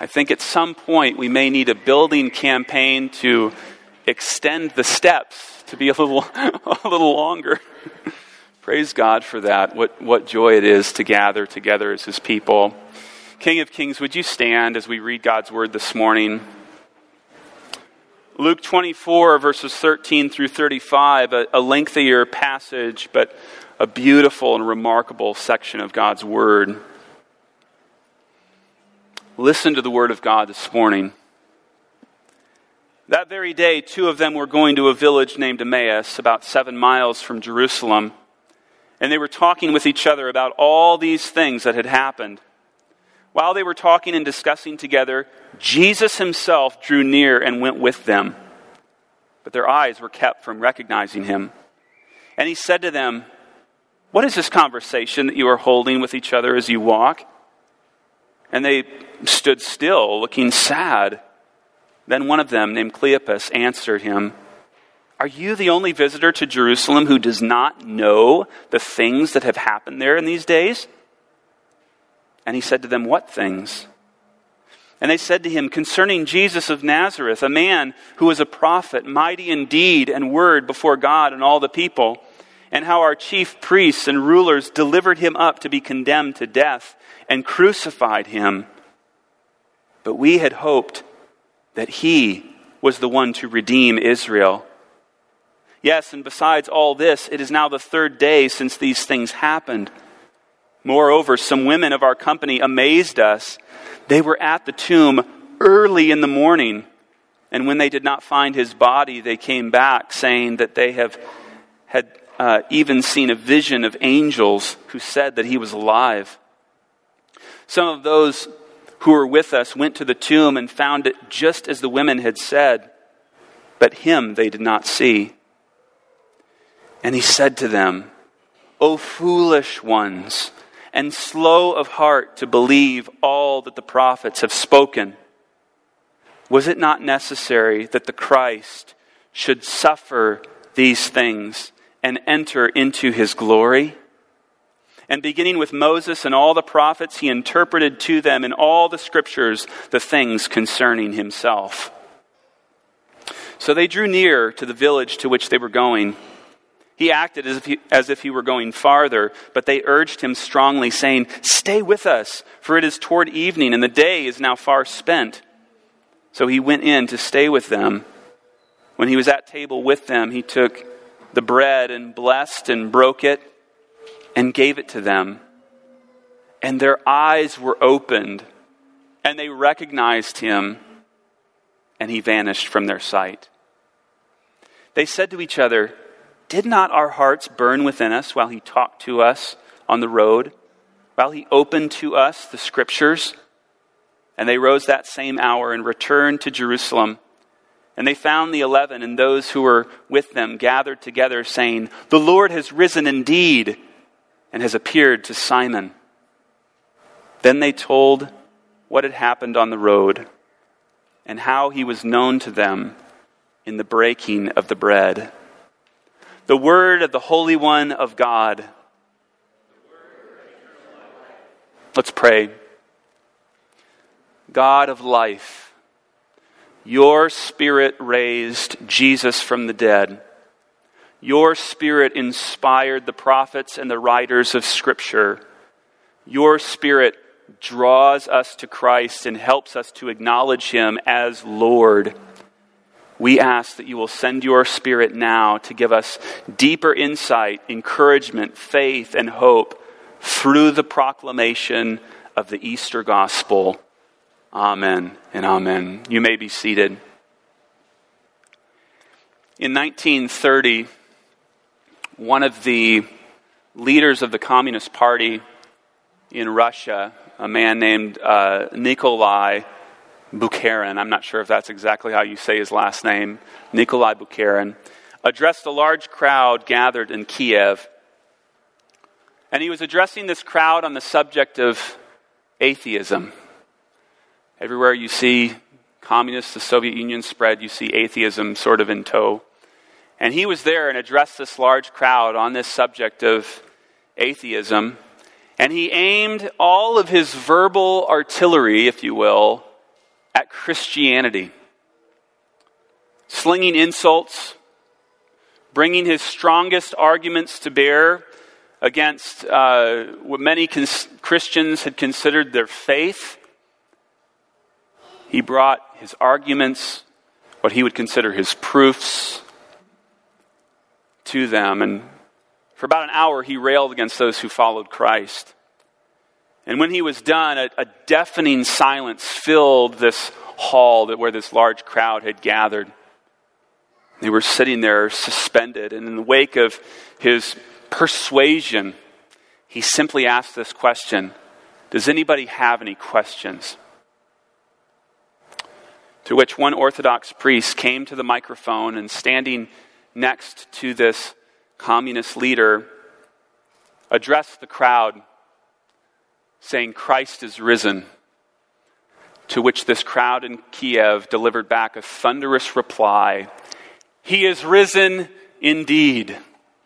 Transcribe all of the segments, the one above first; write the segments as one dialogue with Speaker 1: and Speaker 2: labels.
Speaker 1: I think at some point we may need a building campaign to extend the steps to be a little longer. Praise God for that. What joy it is to gather together as His people. King of Kings, would you stand as we read God's Word this morning? Luke 24, verses 13 through 35, a lengthier passage, but a beautiful and remarkable section of God's Word. Listen to the Word of God this morning. That very day, two of them were going to a village named Emmaus, about 7 miles from Jerusalem, and they were talking with each other about all these things that had happened. While they were talking and discussing together, Jesus Himself drew near and went with them. But their eyes were kept from recognizing Him. And He said to them, "What is this conversation that you are holding with each other as you walk?" And they stood still, looking sad. Then one of them, named Cleopas, answered him, "Are you the only visitor to Jerusalem who does not know the things that have happened there in these days?" And He said to them, "What things?" And they said to Him, "Concerning Jesus of Nazareth, a man who was a prophet, mighty in deed and word before God and all the people, and how our chief priests and rulers delivered Him up to be condemned to death and crucified Him. But we had hoped that He was the one to redeem Israel. Yes, and besides all this, it is now the 3rd day since these things happened. Moreover, some women of our company amazed us. They were at the tomb early in the morning, and when they did not find His body, they came back, saying that they had even seen a vision of angels who said that He was alive. Some of those who were with us went to the tomb and found it just as the women had said, but Him they did not see." And He said to them, "O foolish ones, and slow of heart to believe all that the prophets have spoken. Was it not necessary that the Christ should suffer these things and enter into His glory? And beginning with Moses and all the prophets, He interpreted to them in all the scriptures the things concerning Himself." So they drew near to the village to which they were going. He acted as if he were going farther, but they urged Him strongly, saying, "Stay with us, for it is toward evening, and the day is now far spent." So He went in to stay with them. When He was at table with them, He took the bread and blessed and broke it and gave it to them. And their eyes were opened, and they recognized Him, and He vanished from their sight. They said to each other, "Did not our hearts burn within us while He talked to us on the road, while He opened to us the Scriptures?" And they rose that same hour and returned to Jerusalem. And they found the 11 and those who were with them gathered together, saying, "The Lord has risen indeed and has appeared to Simon." Then they told what had happened on the road and how He was known to them in the breaking of the bread. The word of the Holy One of God. Let's pray. God of life, Your Spirit raised Jesus from the dead. Your Spirit inspired the prophets and the writers of Scripture. Your Spirit draws us to Christ and helps us to acknowledge Him as Lord. We ask that You will send Your Spirit now to give us deeper insight, encouragement, faith, and hope through the proclamation of the Easter gospel. Amen and amen. You may be seated. In 1930, one of the leaders of the Communist Party in Russia, a man named Nikolai Bukharin, I'm not sure if that's exactly how you say his last name, Nikolai Bukharin, addressed a large crowd gathered in Kiev. And he was addressing this crowd on the subject of atheism. Everywhere you see communists, the Soviet Union spread, you see atheism sort of in tow. And he was there and addressed this large crowd on this subject of atheism. And he aimed all of his verbal artillery, if you will, at Christianity, slinging insults, bringing his strongest arguments to bear against what many Christians had considered their faith. He brought his arguments, what he would consider his proofs, to them. And for about an hour, he railed against those who followed Christ. And when he was done, a deafening silence filled this hall where this large crowd had gathered. They were sitting there suspended. And in the wake of his persuasion, he simply asked this question: does anybody have any questions? To which one Orthodox priest came to the microphone and, standing next to this communist leader, addressed the crowd saying, "Christ is risen." To which this crowd in Kiev delivered back a thunderous reply: "He is risen indeed."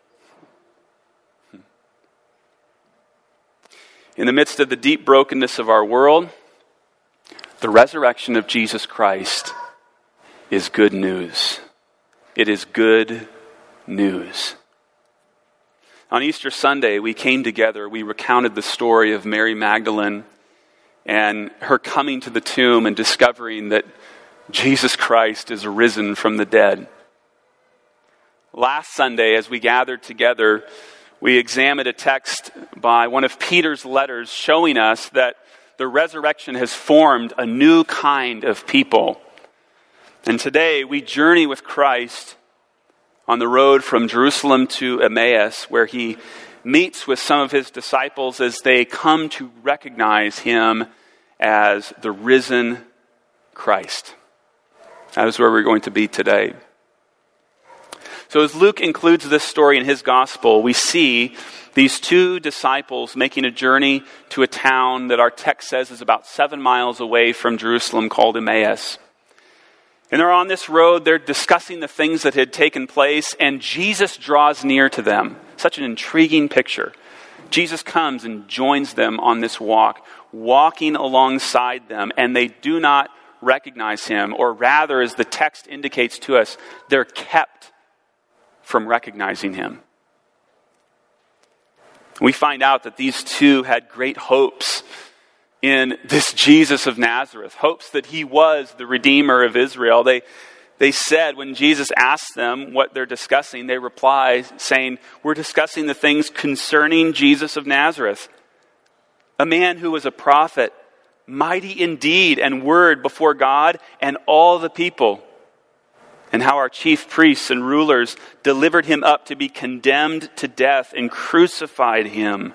Speaker 1: In the midst of the deep brokenness of our world, the resurrection of Jesus Christ is good news. It is good news. On Easter Sunday, we came together. We recounted the story of Mary Magdalene and her coming to the tomb and discovering that Jesus Christ is risen from the dead. Last Sunday, as we gathered together, we examined a text by one of Peter's letters showing us that the resurrection has formed a new kind of people. And today we journey with Christ on the road from Jerusalem to Emmaus, where he meets with some of his disciples as they come to recognize him as the risen Christ. That is where we're going to be today. So as Luke includes this story in his gospel, we see these two disciples making a journey to a town that our text says is about 7 miles away from Jerusalem, called Emmaus. And they're on this road, they're discussing the things that had taken place, and Jesus draws near to them. Such an intriguing picture. Jesus comes and joins them on this walk, walking alongside them, and they do not recognize him, or rather, as the text indicates to us, they're kept from recognizing him. We find out that these two had great hopes in this Jesus of Nazareth, hopes that he was the Redeemer of Israel. They said, when Jesus asked them what they're discussing, they reply saying, "We're discussing the things concerning Jesus of Nazareth, a man who was a prophet, mighty in deed and word before God and all the people, and how our chief priests and rulers delivered him up to be condemned to death and crucified him.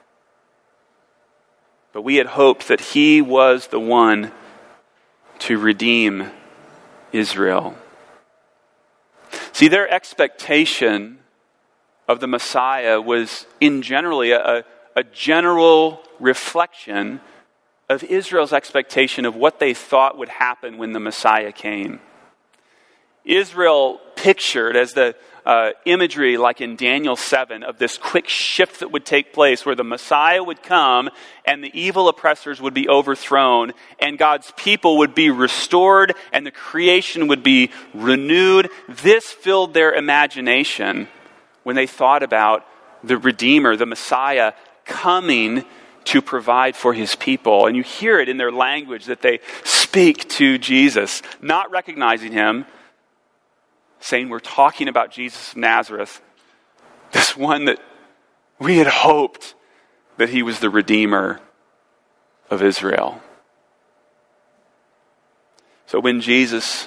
Speaker 1: But we had hoped that he was the one to redeem Israel." See, their expectation of the Messiah was in generally a general reflection of Israel's expectation of what they thought would happen when the Messiah came. Israel pictured as the imagery, like in Daniel 7, of this quick shift that would take place where the Messiah would come and the evil oppressors would be overthrown and God's people would be restored and the creation would be renewed. This filled their imagination when they thought about the Redeemer, the Messiah, coming to provide for his people. And you hear it in their language that they speak to Jesus, not recognizing him, saying, "We're talking about Jesus of Nazareth, this one that we had hoped that he was the Redeemer of Israel." So when Jesus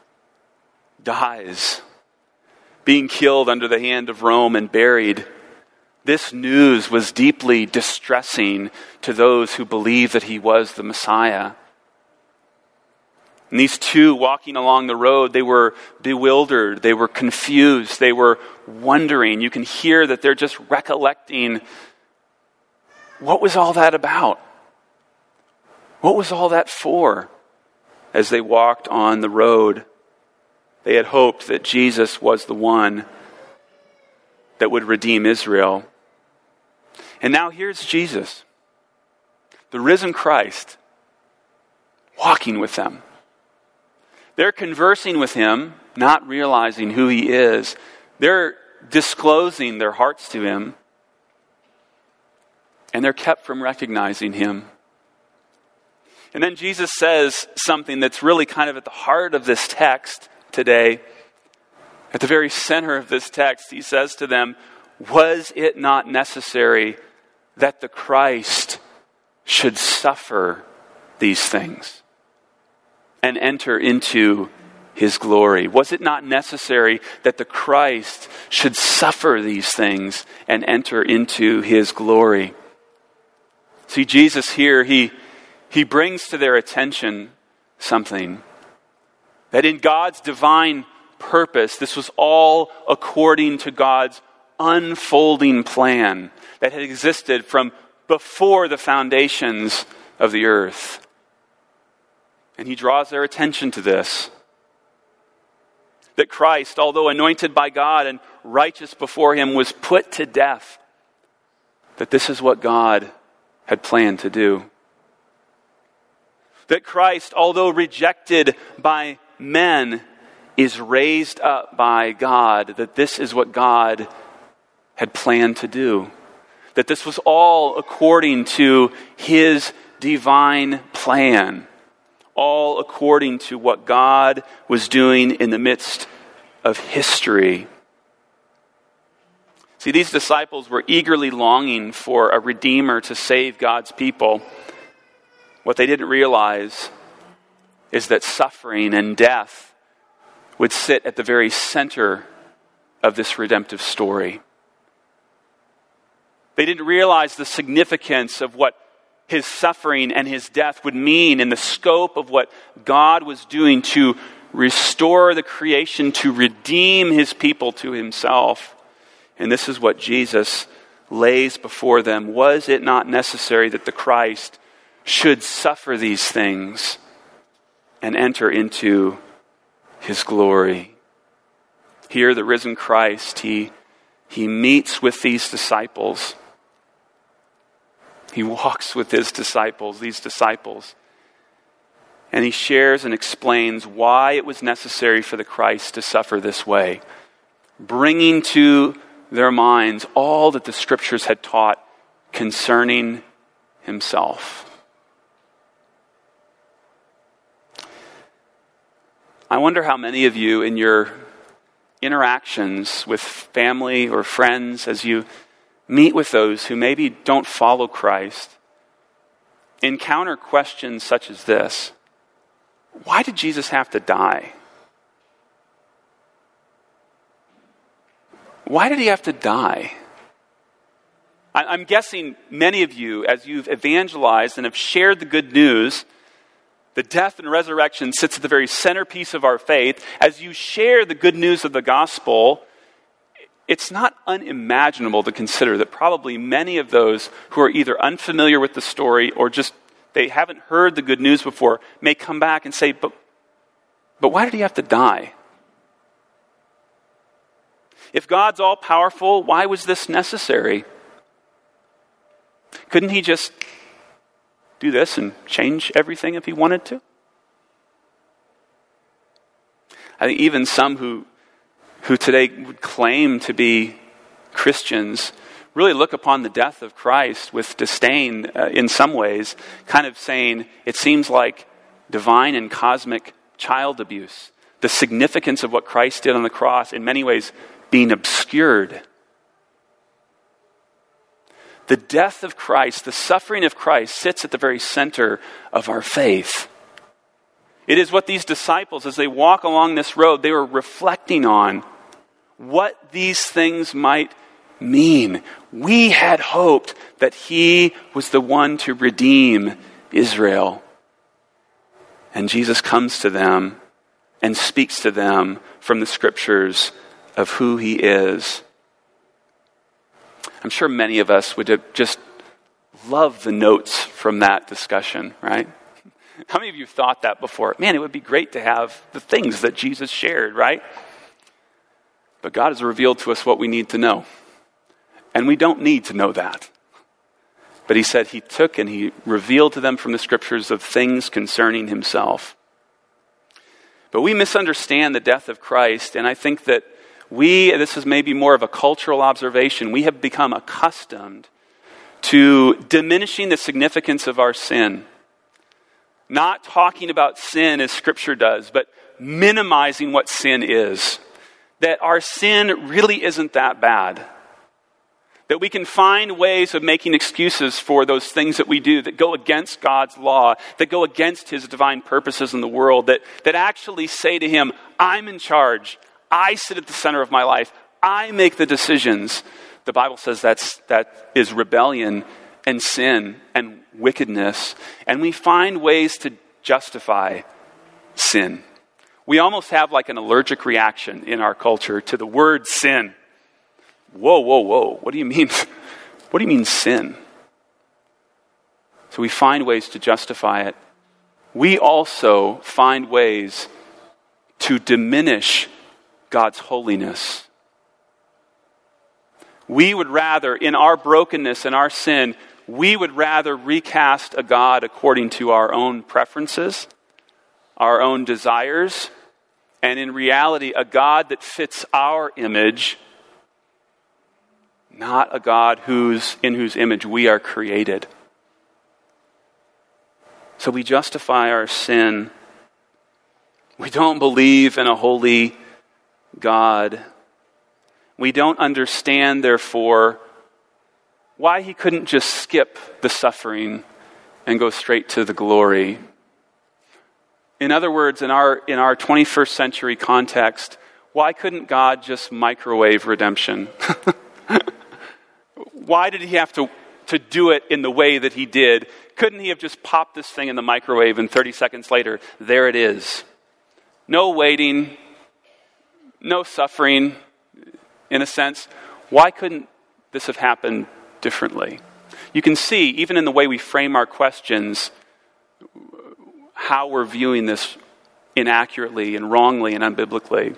Speaker 1: dies, being killed under the hand of Rome and buried, this news was deeply distressing to those who believed that he was the Messiah. And these two walking along the road, they were bewildered, they were confused, they were wondering. You can hear that they're just recollecting, what was all that about? What was all that for? As they walked on the road, they had hoped that Jesus was the one that would redeem Israel. And now here's Jesus, the risen Christ, walking with them, They're conversing with him, not realizing who he is. They're disclosing their hearts to him, and they're kept from recognizing him. And then Jesus says something that's really kind of at the heart of this text today. At the very center of this text, he says to them, "Was it not necessary that the Christ should suffer these things and enter into his glory?" Was it not necessary that the Christ should suffer these things and enter into his glory? See, Jesus here, he brings to their attention something. That in God's divine purpose, this was all according to God's unfolding plan that had existed from before the foundations of the earth. And he draws their attention to this. That Christ, although anointed by God and righteous before him, was put to death. That this is what God had planned to do. That Christ, although rejected by men, is raised up by God. That this is what God had planned to do. That this was all according to his divine plan. All according to what God was doing in the midst of history. See, these disciples were eagerly longing for a Redeemer to save God's people. What they didn't realize is that suffering and death would sit at the very center of this redemptive story. They didn't realize the significance of what his suffering and his death would mean in the scope of what God was doing to restore the creation, to redeem his people to himself. And this is what Jesus lays before them. Was it not necessary that the Christ should suffer these things and enter into his glory? Here, the risen Christ, he meets with these disciples. He walks with these disciples, and he shares and explains why it was necessary for the Christ to suffer this way, bringing to their minds all that the Scriptures had taught concerning himself. I wonder how many of you in your interactions with family or friends, as you meet with those who maybe don't follow Christ, encounter questions such as this: why did Jesus have to die? Why did he have to die? I'm guessing many of you, as you've evangelized and have shared the good news, the death and resurrection sits at the very centerpiece of our faith. As you share the good news of the gospel, it's not unimaginable to consider that probably many of those who are either unfamiliar with the story or just they haven't heard the good news before may come back and say, but why did he have to die? If God's all-powerful, why was this necessary? Couldn't he just do this and change everything if he wanted to? I think even some who today would claim to be Christians really look upon the death of Christ with disdain in some ways, kind of saying it seems like divine and cosmic child abuse. The significance of what Christ did on the cross in many ways being obscured. The death of Christ, the suffering of Christ, sits at the very center of our faith. It is what these disciples, as they walk along this road, they were reflecting on what these things might mean. We had hoped that he was the one to redeem Israel. And Jesus comes to them and speaks to them from the Scriptures of who he is. I'm sure many of us would have just loved the notes from that discussion, right? How many of you thought that before? Man, it would be great to have the things that Jesus shared, right? But God has revealed to us what we need to know. And we don't need to know that. But he said he took and he revealed to them from the Scriptures of things concerning himself. But we misunderstand the death of Christ, and I think that this is maybe more of a cultural observation, we have become accustomed to diminishing the significance of our sin. Not talking about sin as Scripture does, but minimizing what sin is. That our sin really isn't that bad. That we can find ways of making excuses for those things that we do that go against God's law, that go against His divine purposes in the world, that actually say to Him, I'm in charge. I sit at the center of my life. I make the decisions. The Bible says that is rebellion and sin and wickedness. And we find ways to justify sin. We almost have like an allergic reaction in our culture to the word sin. Whoa. What do you mean? What do you mean sin? So we find ways to justify it. We also find ways to diminish God's holiness. We would rather, in our brokenness and our sin, we would rather recast a God according to our own preferences, our own desires, and in reality, a God that fits our image, not a God in whose image we are created. So we justify our sin. We don't believe in a holy God. We don't understand, therefore, why He couldn't just skip the suffering and go straight to the glory. In other words, in our 21st century context, why couldn't God just microwave redemption? Why did He have to do it in the way that He did? Couldn't He have just popped this thing in the microwave and 30 seconds later, there it is? No waiting, no suffering, in a sense. Why couldn't this have happened differently? You can see, even in the way we frame our questions, how we're viewing this inaccurately and wrongly and unbiblically.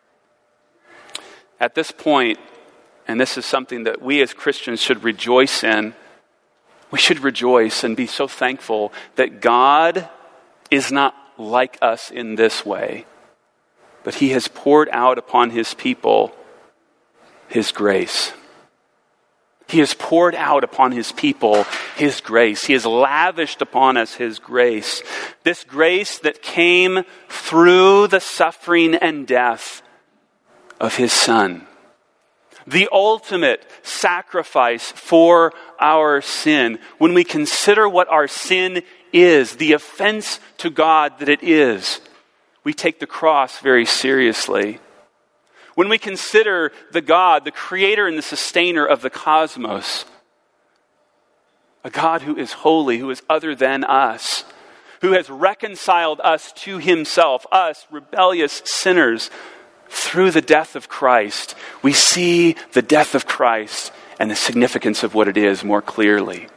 Speaker 1: At this point, and this is something that we as Christians should rejoice in, we should rejoice and be so thankful that God is not like us in this way, but He has poured out upon His people His grace. He has poured out upon His people His grace. He has lavished upon us His grace. This grace that came through the suffering and death of His Son. The ultimate sacrifice for our sin. When we consider what our sin is, the offense to God that it is, we take the cross very seriously. When we consider the God, the creator and the sustainer of the cosmos, a God who is holy, who is other than us, who has reconciled us to Himself, us rebellious sinners, through the death of Christ, we see the death of Christ and the significance of what it is more clearly.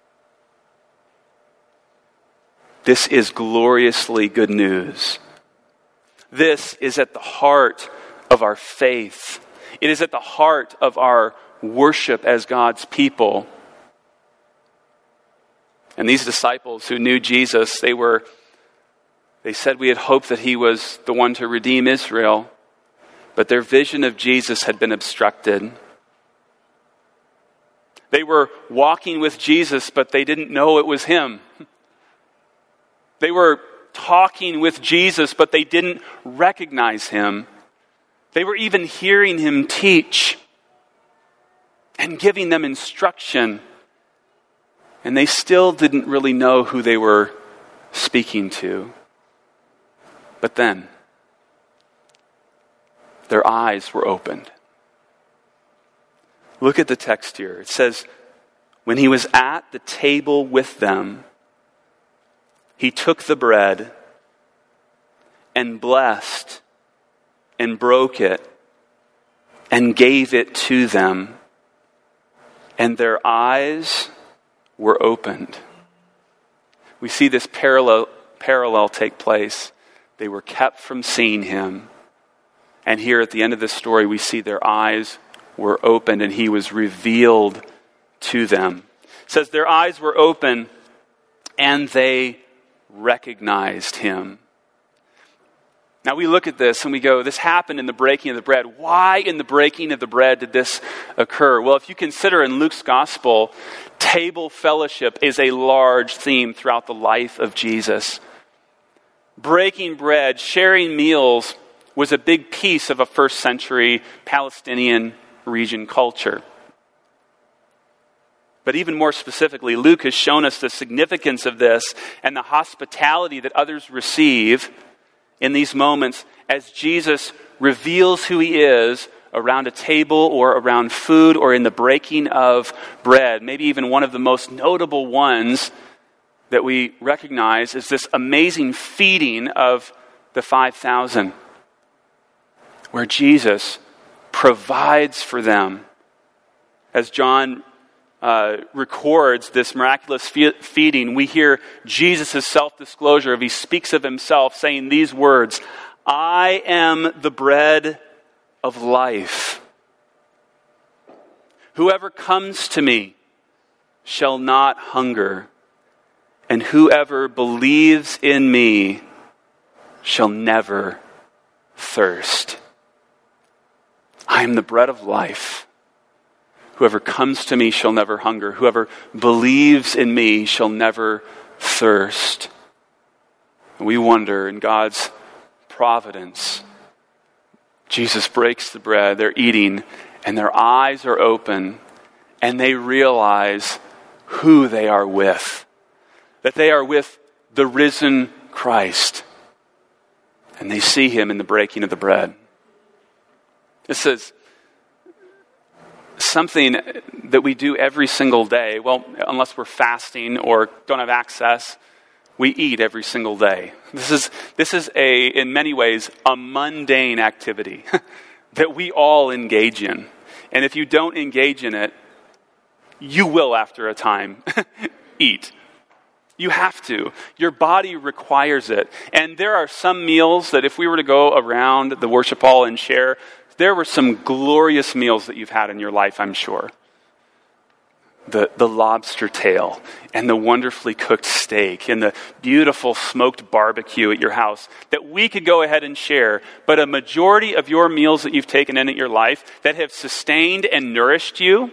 Speaker 1: This is gloriously good news. This is at the heart of our faith. It is at the heart of our worship as God's people. And these disciples who knew Jesus, they said we had hoped that He was the one to redeem Israel, but their vision of Jesus had been obstructed. They were walking with Jesus, but they didn't know it was Him. They were talking with Jesus, but they didn't recognize Him. They were even hearing Him teach and giving them instruction, and they still didn't really know who they were speaking to. But then, their eyes were opened. Look at the text here. It says, when He was at the table with them, He took the bread and blessed and broke it and gave it to them, and their eyes were opened. We see this parallel take place. They were kept from seeing Him. And here at the end of this story, we see their eyes were opened and He was revealed to them. It says their eyes were open and they recognized Him. Now we look at this and we go, this happened in the breaking of the bread. Why in the breaking of the bread did this occur? Well, if you consider in Luke's gospel, table fellowship is a large theme throughout the life of Jesus. Breaking bread, sharing meals was a big piece of a first century Palestinian region culture. But even more specifically, Luke has shown us the significance of this and the hospitality that others receive in these moments as Jesus reveals who he is around a table or around food or in the breaking of bread. Maybe even one of the most notable ones that we recognize is this amazing feeding of the 5,000, where Jesus provides for them. As John records this miraculous feeding, we hear Jesus' self-disclosure of he speaks of himself saying these words, "I am the bread of life. Whoever comes to me shall not hunger, and whoever believes in me shall never thirst. I am the bread of life. Whoever comes to me shall never hunger. Whoever believes in me shall never thirst." And we wonder, in God's providence, Jesus breaks the bread, they're eating, and their eyes are open, and they realize who they are with. That they are with the risen Christ. And they see him in the breaking of the bread. This is something that we do every single day. Well, unless we're fasting or don't have access, we eat every single day. This is in many ways, a mundane activity that we all engage in. And if you don't engage in it, you will, after a time, eat. You have to. Your body requires it. And there are some meals that if we were to go around the worship hall and share, there were some glorious meals that you've had in your life, I'm sure. The lobster tail and the wonderfully cooked steak and the beautiful smoked barbecue at your house that we could go ahead and share. But a majority of your meals that you've taken in at your life that have sustained and nourished you,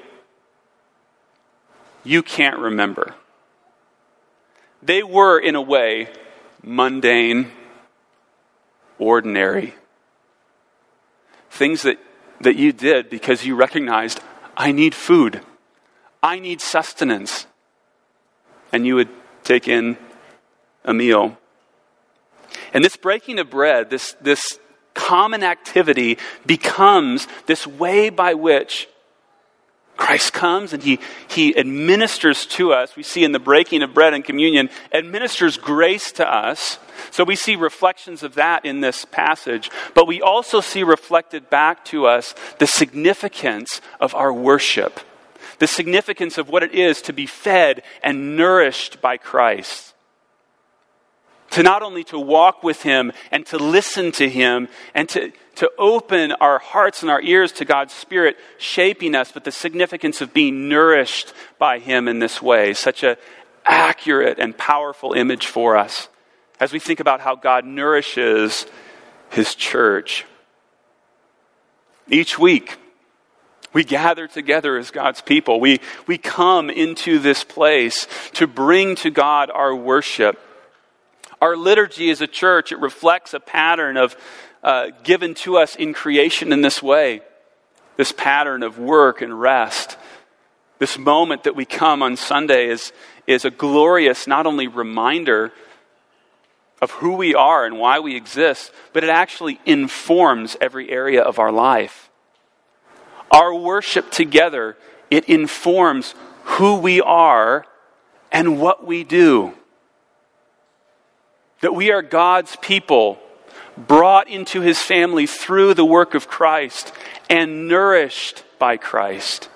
Speaker 1: you can't remember. They were, in a way, mundane, ordinary. Things that you did because you recognized, I need food. I need sustenance. And you would take in a meal. And this breaking of bread, this common activity becomes this way by which Christ comes and he administers to us. We see in the breaking of bread and communion, administers grace to us. So we see reflections of that in this passage. But we also see reflected back to us the significance of our worship. The significance of what it is to be fed and nourished by Christ. To not only to walk with him and to listen to him and to open our hearts and our ears to God's Spirit shaping us, but the significance of being nourished by him in this way. Such an accurate and powerful image for us as we think about how God nourishes his church. Each week, we gather together as God's people. We come into this place to bring to God our worship. Our liturgy as a church, it reflects a pattern of given to us in creation in this way. This pattern of work and rest. This moment that we come on Sunday is a glorious, not only reminder of who we are and why we exist, but it actually informs every area of our life. Our worship together, it informs who we are and what we do. That we are God's people, brought into his family through the work of Christ and nourished by Christ.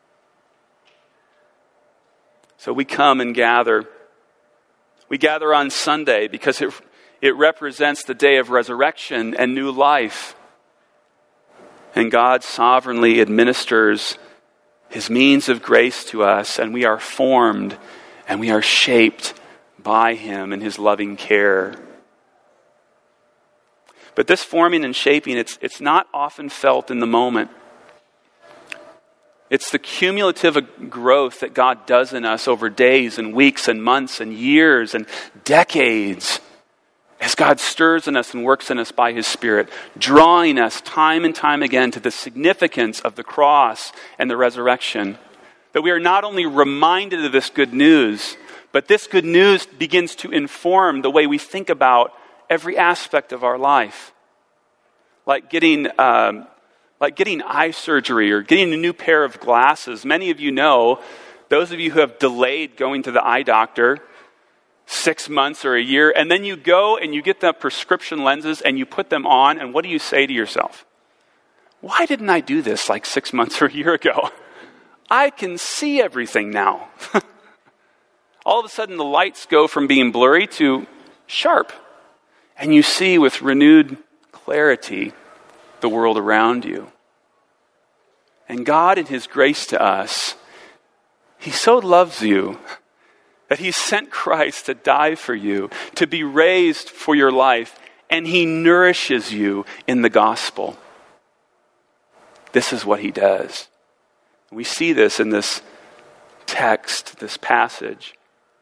Speaker 1: So we come and gather. We gather on Sunday because it represents the day of resurrection and new life. And God sovereignly administers his means of grace to us, and we are formed and we are shaped by him and his loving care. But this forming and shaping, it's not often felt in the moment. It's the cumulative growth that God does in us over days and weeks and months and years and decades as God stirs in us and works in us by His Spirit, drawing us time and time again to the significance of the cross and the resurrection. That we are not only reminded of this good news, but this good news begins to inform the way we think about every aspect of our life. Like getting eye surgery or getting a new pair of glasses. Many of you know, those of you who have delayed going to the eye doctor 6 months or a year, and then you go and you get the prescription lenses and you put them on, and what do you say to yourself? Why didn't I do this like 6 months or a year ago? I can see everything now. All of a sudden the lights go from being blurry to sharp, and you see with renewed clarity the world around you. And God, in His grace to us, He so loves you that He sent Christ to die for you, to be raised for your life, and He nourishes you in the gospel. This is what He does. We see this in this text, this passage.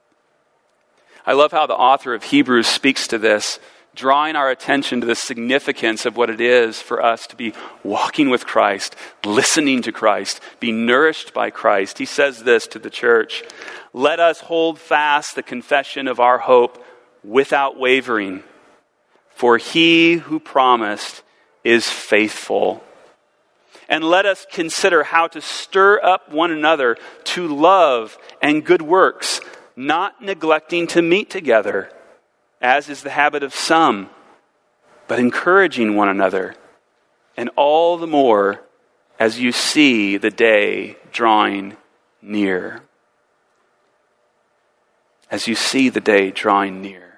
Speaker 1: I love how the author of Hebrews speaks to this, drawing our attention to the significance of what it is for us to be walking with Christ, listening to Christ, be nourished by Christ. He says this to the church: "Let us hold fast the confession of our hope without wavering, for He who promised is faithful. And let us consider how to stir up one another to love and good works, not neglecting to meet together, as is the habit of some, but encouraging one another, and all the more as you see the day drawing near." As you see the day drawing near.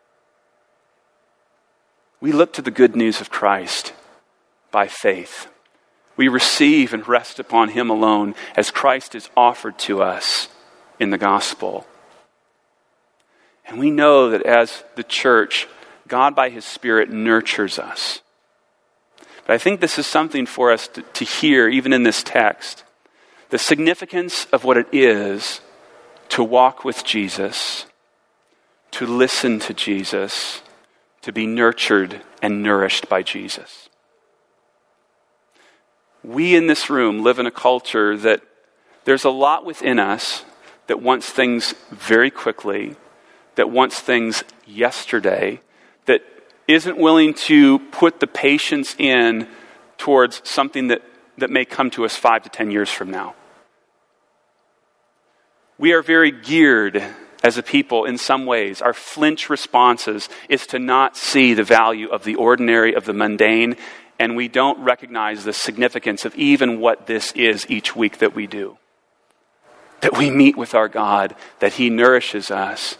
Speaker 1: We look to the good news of Christ by faith. We receive and rest upon Him alone as Christ is offered to us in the gospel. And we know that as the church, God by His Spirit nurtures us. But I think this is something for us to hear even in this text. The significance of what it is to walk with Jesus, to listen to Jesus, to be nurtured and nourished by Jesus. We in this room live in a culture that there's a lot within us that wants things very quickly, that wants things yesterday, that isn't willing to put the patience in towards something that may come to us 5 to 10 years from now. We are very geared as a people in some ways. Our flinch responses is to not see the value of the ordinary, of the mundane, and we don't recognize the significance of even what this is each week that we do. That we meet with our God, that He nourishes us.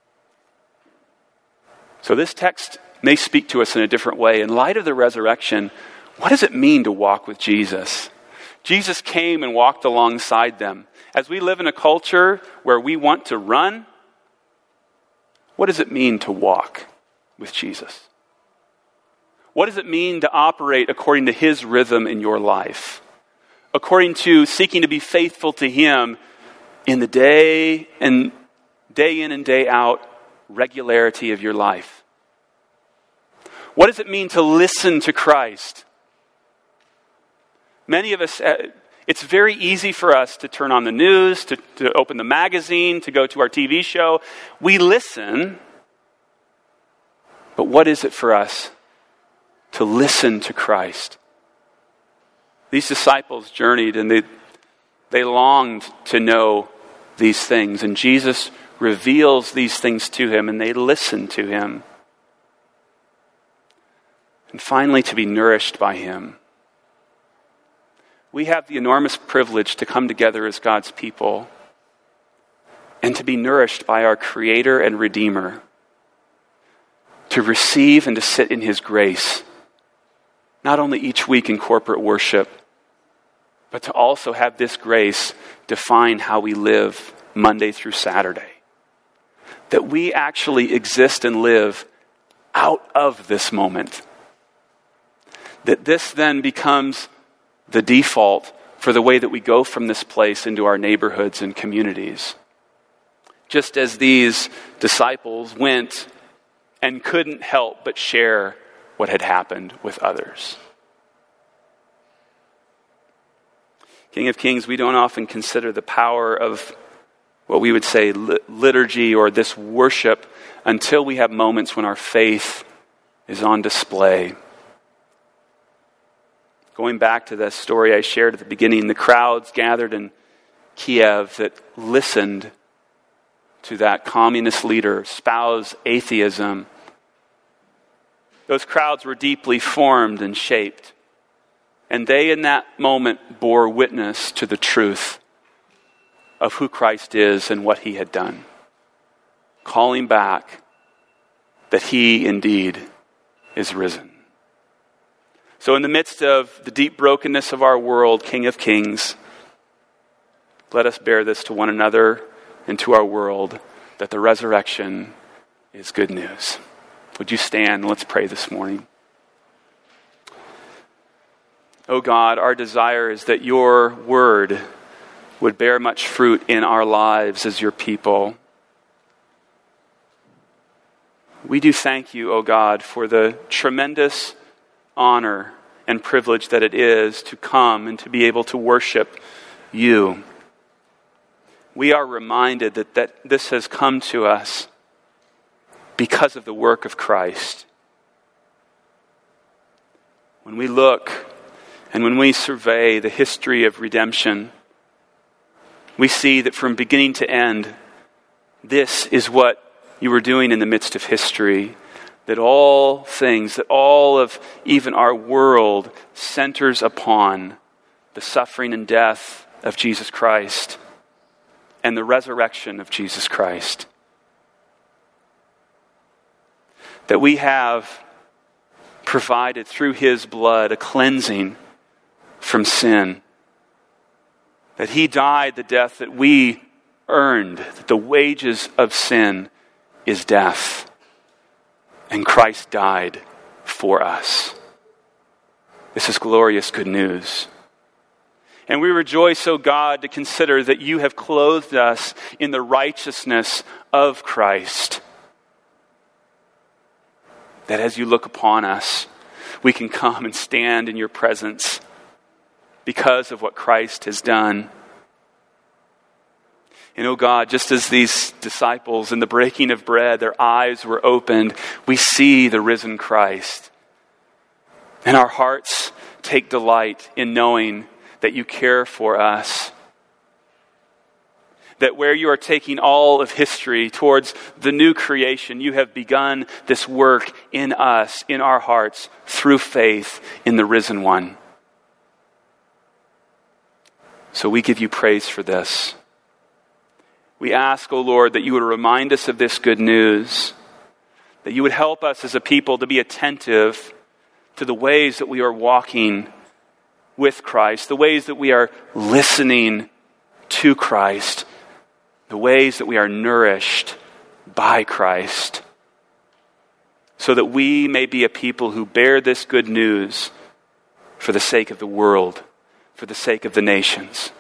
Speaker 1: So this text may speak to us in a different way. In light of the resurrection, what does it mean to walk with Jesus? Jesus came and walked alongside them. As we live in a culture where we want to run, what does it mean to walk with Jesus? What does it mean to operate according to His rhythm in your life? According to seeking to be faithful to Him in the day in and day out regularity of your life? What does it mean to listen to Christ? Many of us, it's very easy for us to turn on the news, to open the magazine, to go to our TV show. We listen, but what is it for us to listen to Christ? These disciples journeyed and they longed to know these things, and Jesus reveals these things to him, and they listen to Him. And finally, to be nourished by Him. We have the enormous privilege to come together as God's people and to be nourished by our Creator and Redeemer, to receive and to sit in His grace, not only each week in corporate worship, but to also have this grace define how we live Monday through Saturday. That we actually exist and live out of this moment, that this then becomes the default for the way that we go from this place into our neighborhoods and communities. Just as these disciples went and couldn't help but share what had happened with others. King of Kings, we don't often consider the power of what we would say liturgy or this worship until we have moments when our faith is on display. Going back to the story I shared at the beginning, the crowds gathered in Kiev that listened to that communist leader espouse atheism. Those crowds were deeply formed and shaped. And they in that moment bore witness to the truth of who Christ is and what he had done, calling back that he indeed is risen. So in the midst of the deep brokenness of our world, King of Kings, let us bear this to one another and to our world, that the resurrection is good news. Would you stand and let's pray this morning. Oh God, our desire is that your word would bear much fruit in our lives as your people. We do thank you, oh God, for the tremendous honor and privilege that it is to come and to be able to worship you. We are reminded that this has come to us because of the work of Christ. When we look and when we survey the history of redemption, we see that from beginning to end, this is what you were doing in the midst of history. That all things, that all of even our world centers upon the suffering and death of Jesus Christ and the resurrection of Jesus Christ. That we have provided through his blood a cleansing from sin. That he died the death that we earned, that the wages of sin is death. And Christ died for us. This is glorious good news. And we rejoice, O God, to consider that you have clothed us in the righteousness of Christ. That as you look upon us, we can come and stand in your presence because of what Christ has done. And oh God, just as these disciples in the breaking of bread, their eyes were opened, we see the risen Christ. And our hearts take delight in knowing that you care for us. That where you are taking all of history towards the new creation, you have begun this work in us, in our hearts, through faith in the risen one. So we give you praise for this. We ask, O Lord, that you would remind us of this good news, that you would help us as a people to be attentive to the ways that we are walking with Christ, the ways that we are listening to Christ, the ways that we are nourished by Christ, so that we may be a people who bear this good news for the sake of the world, for the sake of the nations.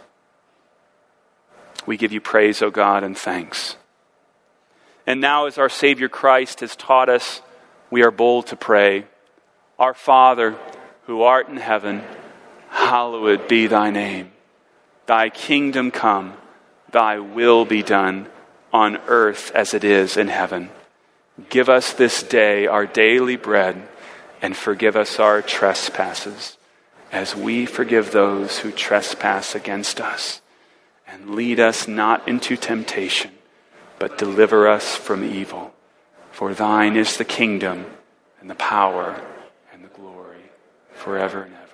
Speaker 1: We give you praise, O God, and thanks. And now as our Savior Christ has taught us, we are bold to pray, Our Father, who art in heaven, hallowed be thy name. Thy kingdom come, thy will be done, on earth as it is in heaven. Give us this day our daily bread, and forgive us our trespasses, as we forgive those who trespass against us. And lead us not into temptation, but deliver us from evil. For thine is the kingdom, and the power, and the glory, forever and ever.